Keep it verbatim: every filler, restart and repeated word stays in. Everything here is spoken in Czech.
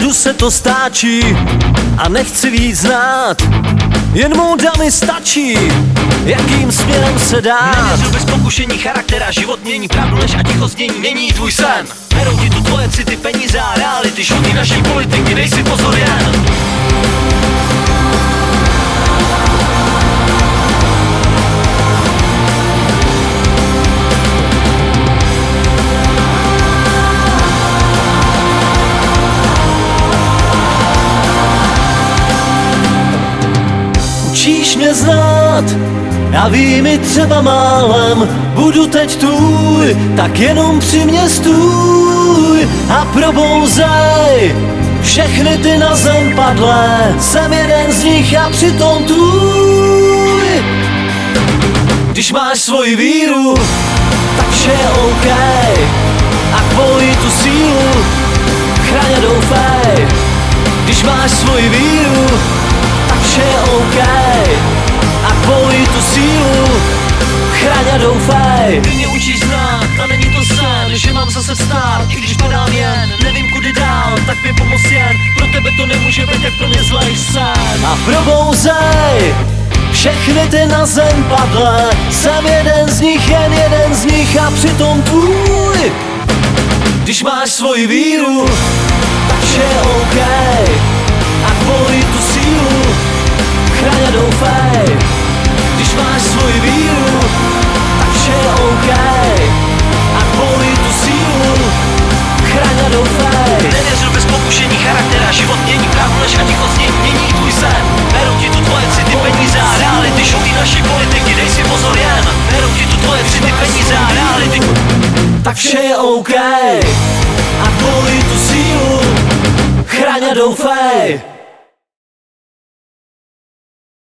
Hůru se to stáčí a nechci víc znát, jen móda mi stačí, jakým směrem se dát. Nevěřil bez pokušení charakter život mění, pravdu než a ticho znění mění tvůj sen. Berou ti tu tvoje city, peníze a reality, šuty naší politiky, dej si pozor jen. Učíš mě znát a ví mi třeba málem, budu teď tvůj, tak jenom při mě stůj a probouzej všechny ty na zem padlé, jsem jeden z nich a přitom tvůj. Když máš svoji víru, tak vše je OK a tvoji tu sílu chraň a doufej. Když máš svoji víru, tak vše je OK a tvoji tu sílu chraň a doufej. Ty mě učíš znát a není to sen, že mám zase vstát, i když padám jen, nevím kudy dál, tak mi pomoz jen, pro tebe to nemůže být, jak pro mě zlej sen. A probouzej všechny ty na zem padlé, jsem jeden z nich, jen jeden z nich a přitom tvůj. Když máš svoji víru, tak vše je OK a tvoji tu sílu chraň a doufej. Když máš svoji víru, tak vše je OK a tvoji tu sílu chraň a doufej. Nevěřil bez pokušení charakter život mění, pravdu než a ticho znění mění tvůj sen. Berou ti tu tvoje city, peníze a reality, šuty naší politiky, dej si pozor jen. Berou ti tu tvoje city, peníze a reality, tak vše je OK a tvoji tu sílu chraň a doufej.